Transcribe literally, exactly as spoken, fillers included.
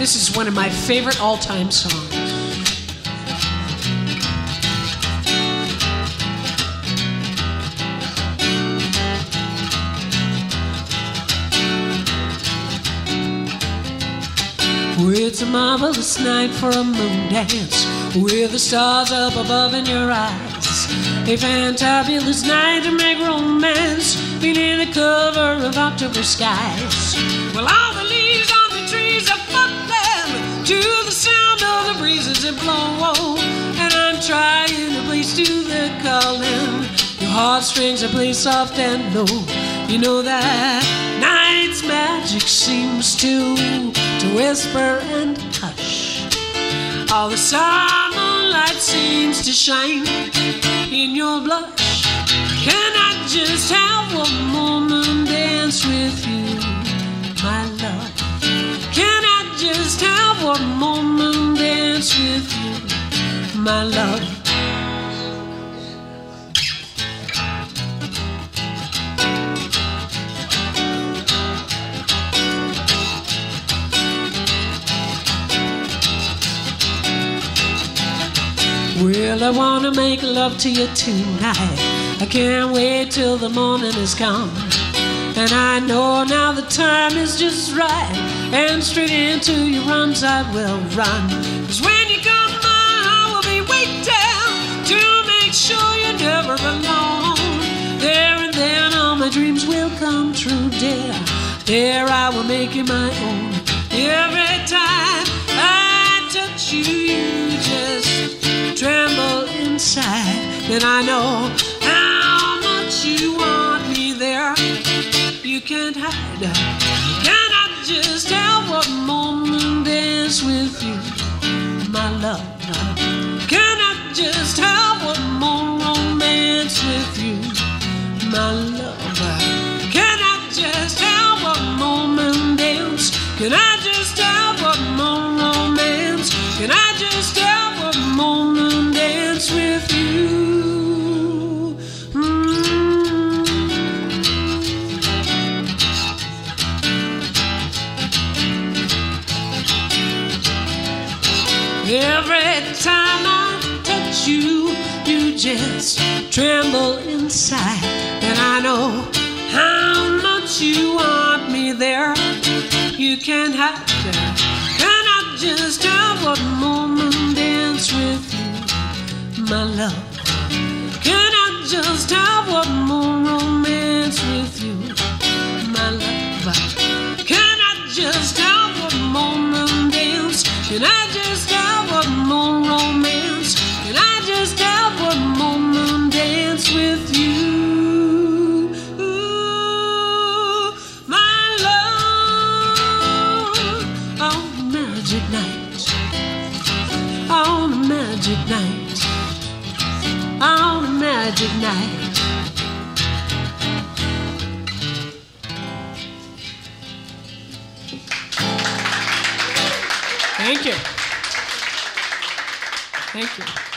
This is one of my favorite all-time songs. It's a marvelous night for a moon dance, with the stars up above in your eyes. A fantabulous night to make romance beneath the cover of October skies. Well, all the leaves on the trees are fumbling to the sound of the breezes that blow, and I'm trying to place to the calling. Your heartstrings are played soft and low. You know that night's magic seems to to whisper and hush. All the summer light seems to shine in your blush. Can I just have one moment dance with you, my love? Can I just have one moment dance with you, my love? Well, I wanna make love to you tonight. I can't wait till the morning has come. And I know now the time is just right, and straight into your arms I will run. 'Cause when you come on, I will be waiting to make sure you're never alone. There and then all my dreams will come true, dear. There I will make you my own. Every time I touch you, you just tremble inside. Then I know how much you want me there. You can't hide. Can I just have one moment dance with you, my love? Can I just have one more romance with you, my love? Can I just have one moment dance? Can I just have one more romance? Can I just have one moment dance with you? Mm. Every time I touch you, you just tremble inside. And I know how much you want me there. You can't hide it. Can I just have one moment dance with you, my love? Can I just have one more romance with you, my love? Can I just have one moment dance? Can I just have one more romance? Can I just have one moment dance with you? Ooh, my love, on a magic night, on a magic night, on a magic night. Thank you. Thank you.